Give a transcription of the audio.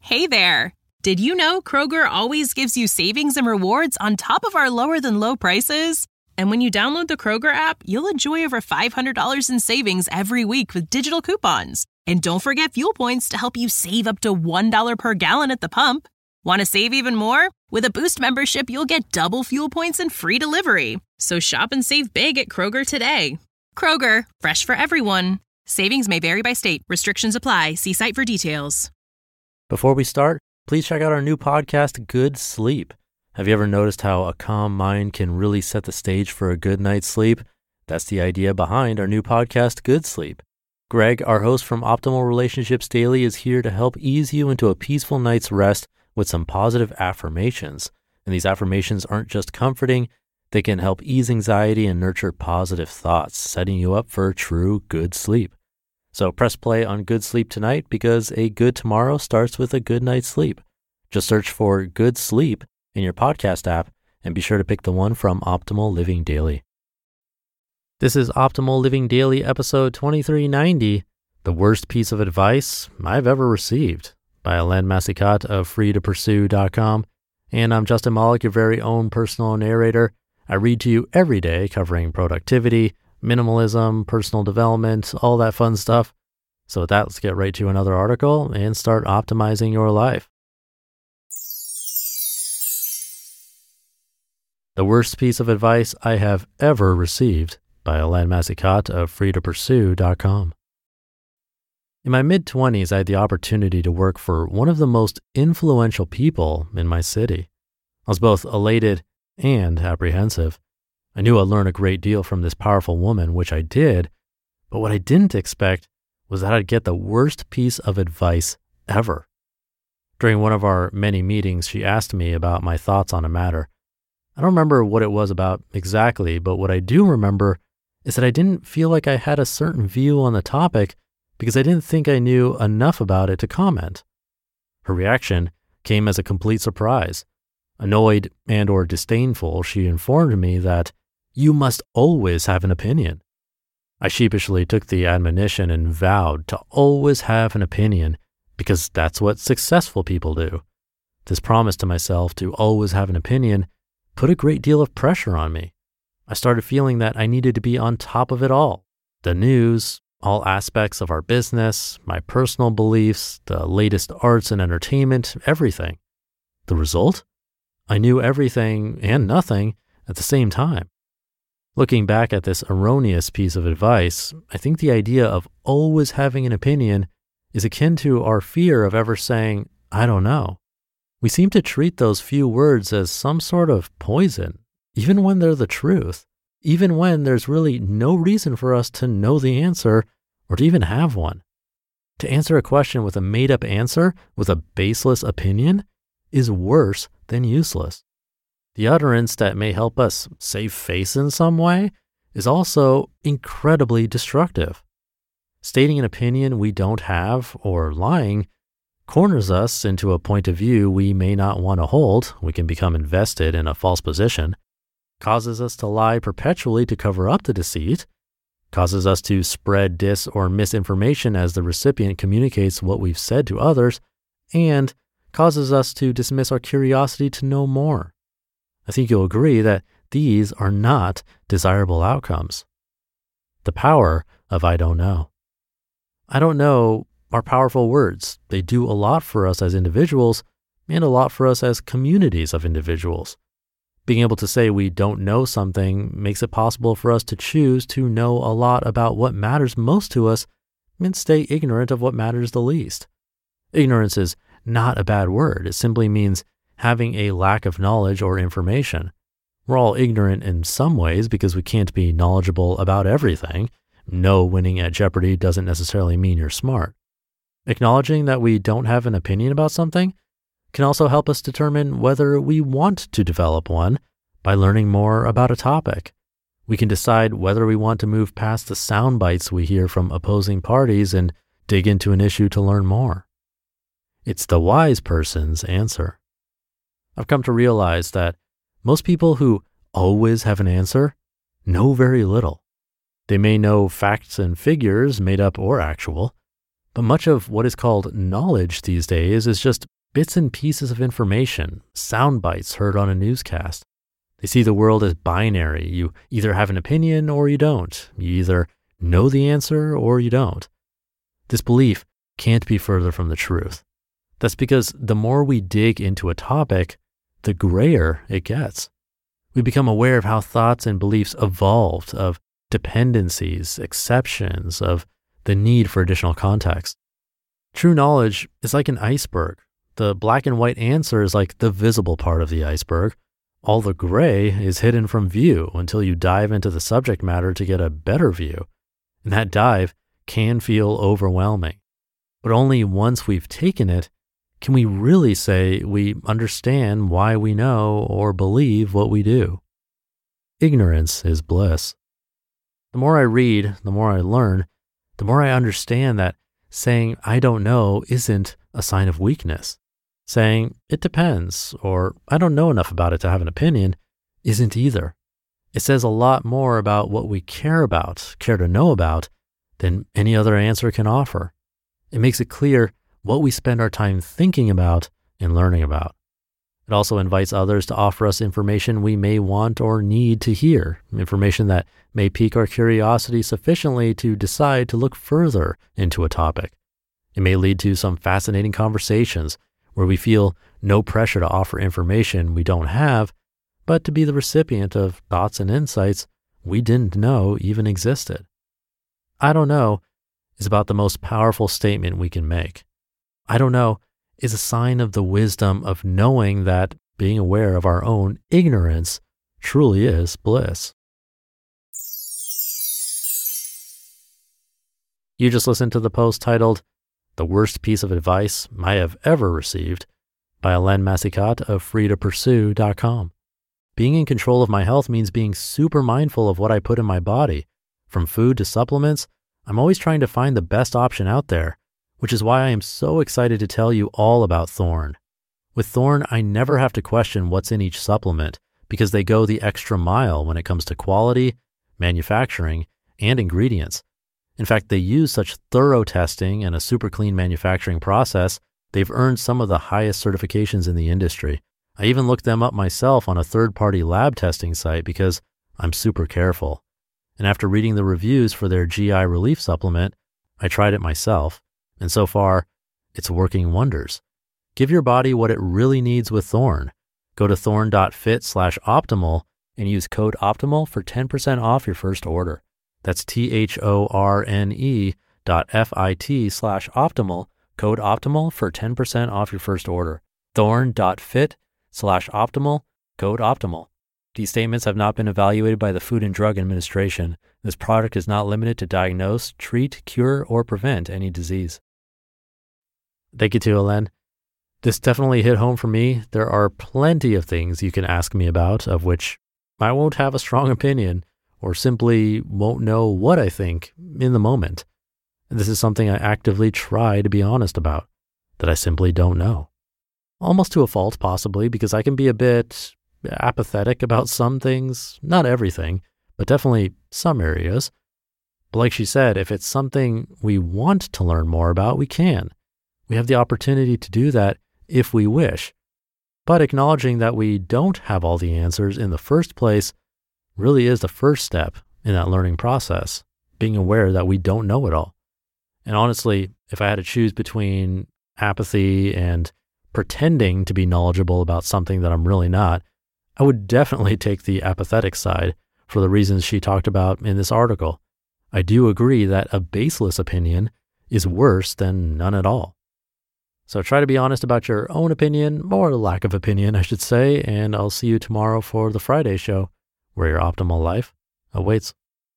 Hey there! Did you know Kroger always gives you savings and rewards on top of our lower-than-low prices? And when you download the Kroger app, you'll enjoy over $500 in savings every week with digital coupons. And don't forget fuel points to help you save up to $1 per gallon at the pump. Want to save even more? With a Boost membership, you'll get double fuel points and free delivery. So shop and save big at Kroger today. Kroger, fresh for everyone. Savings may vary by state. Restrictions apply. See site for details. Before we start, please check out our new podcast, Good Sleep. Have you ever noticed how a calm mind can really set the stage for a good night's sleep? That's the idea behind our new podcast, Good Sleep. Greg, our host from Optimal Relationships Daily, is here to help ease you into a peaceful night's rest with some positive affirmations. And these affirmations aren't just comforting, they can help ease anxiety and nurture positive thoughts, setting you up for true good sleep. So press play on Good Sleep tonight because a good tomorrow starts with a good night's sleep. Just search for Good Sleep in your podcast app and be sure to pick the one from Optimal Living Daily. This is Optimal Living Daily episode 2390, The Worst Piece of Advice I've Ever Received, by Alain Massicat of freetopursue.com. And I'm Justin Malik, your very own personal narrator. I read to you every day covering productivity, minimalism, personal development, all that fun stuff. So with that, let's get right to another article and start optimizing your life. The Worst Piece of Advice I Have Ever Received, by Alain Massicat of freetopursue.com. In my mid-20s, I had the opportunity to work for one of the most influential people in my city. I was both elated and apprehensive. I knew I'd learn a great deal from this powerful woman, which I did, but what I didn't expect was that I'd get the worst piece of advice ever. During one of our many meetings, she asked me about my thoughts on a matter. I don't remember what it was about exactly, but what I do remember is that I didn't feel like I had a certain view on the topic because I didn't think I knew enough about it to comment. Her reaction came as a complete surprise. Annoyed and or disdainful, she informed me that you must always have an opinion. I sheepishly took the admonition and vowed to always have an opinion because that's what successful people do. This promise to myself to always have an opinion put a great deal of pressure on me. I started feeling that I needed to be on top of it all. The news, all aspects of our business, my personal beliefs, the latest arts and entertainment, everything. The result? I knew everything and nothing at the same time. Looking back at this erroneous piece of advice, I think the idea of always having an opinion is akin to our fear of ever saying, I don't know. We seem to treat those few words as some sort of poison, even when they're the truth, even when there's really no reason for us to know the answer or to even have one. To answer a question with a made-up answer, with a baseless opinion, is worse than useless. The utterance that may help us save face in some way is also incredibly destructive. Stating an opinion we don't have or lying corners us into a point of view we may not want to hold. We can become invested in a false position, causes us to lie perpetually to cover up the deceit, causes us to spread dis or misinformation as the recipient communicates what we've said to others, and causes us to dismiss our curiosity to know more. I think you'll agree that these are not desirable outcomes. The power of I don't know. I don't know are powerful words. They do a lot for us as individuals and a lot for us as communities of individuals. Being able to say we don't know something makes it possible for us to choose to know a lot about what matters most to us and stay ignorant of what matters the least. Ignorance is not a bad word. It simply means having a lack of knowledge or information. We're all ignorant in some ways because we can't be knowledgeable about everything. No winning at Jeopardy doesn't necessarily mean you're smart. Acknowledging that we don't have an opinion about something can also help us determine whether we want to develop one by learning more about a topic. We can decide whether we want to move past the sound bites we hear from opposing parties and dig into an issue to learn more. It's the wise person's answer. I've come to realize that most people who always have an answer know very little. They may know facts and figures, made up or actual, but much of what is called knowledge these days is just bits and pieces of information, sound bites heard on a newscast. They see the world as binary. You either have an opinion or you don't. You either know the answer or you don't. This belief can't be further from the truth. That's because the more we dig into a topic, the grayer it gets. We become aware of how thoughts and beliefs evolved, of dependencies, exceptions, of the need for additional context. True knowledge is like an iceberg. The black and white answer is like the visible part of the iceberg. All the gray is hidden from view until you dive into the subject matter to get a better view. And that dive can feel overwhelming. But only once we've taken it can we really say we understand why we know or believe what we do. Ignorance is bliss. The more I read, the more I learn, the more I understand that saying I don't know isn't a sign of weakness. Saying it depends or I don't know enough about it to have an opinion isn't either. It says a lot more about what we care to know about than any other answer can offer. It makes it clear what we spend our time thinking about and learning about. It also invites others to offer us information we may want or need to hear, information that may pique our curiosity sufficiently to decide to look further into a topic. It may lead to some fascinating conversations where we feel no pressure to offer information we don't have, but to be the recipient of thoughts and insights we didn't know even existed. I don't know is about the most powerful statement we can make. I don't know is a sign of the wisdom of knowing that being aware of our own ignorance truly is bliss. You just listened to the post titled, "The Worst Piece of Advice I Have Ever Received" by Alain Massicat of freetopursue.com. Being in control of my health means being super mindful of what I put in my body. From food to supplements, I'm always trying to find the best option out there, which is why I am so excited to tell you all about Thorne. With Thorne, I never have to question what's in each supplement because they go the extra mile when it comes to quality, manufacturing, and ingredients. In fact, they use such thorough testing and a super clean manufacturing process, they've earned some of the highest certifications in the industry. I even looked them up myself on a third-party lab testing site because I'm super careful. And after reading the reviews for their GI relief supplement, I tried it myself. And so far, it's working wonders. Give your body what it really needs with Thorne. Go to thorne.fit/optimal and use code OPTIMAL for 10% off your first order. That's THORNE.fit/optimal, code OPTIMAL for 10% off your first order. Thorne.fit/optimal, code OPTIMAL. These statements have not been evaluated by the Food and Drug Administration. This product is not limited to diagnose, treat, cure, or prevent any disease. Thank you to Alain. This definitely hit home for me. There are plenty of things you can ask me about, of which I won't have a strong opinion or simply won't know what I think in the moment. This is something I actively try to be honest about, that I simply don't know. Almost to a fault, possibly, because I can be a bit apathetic about some things, not everything, but definitely some areas. But like she said, if it's something we want to learn more about, we can. We have the opportunity to do that if we wish. But acknowledging that we don't have all the answers in the first place really is the first step in that learning process, being aware that we don't know it all. And honestly, if I had to choose between apathy and pretending to be knowledgeable about something that I'm really not, I would definitely take the apathetic side for the reasons she talked about in this article. I do agree that a baseless opinion is worse than none at all. So try to be honest about your own opinion, or lack of opinion, I should say, and I'll see you tomorrow for the Friday show, where your optimal life awaits.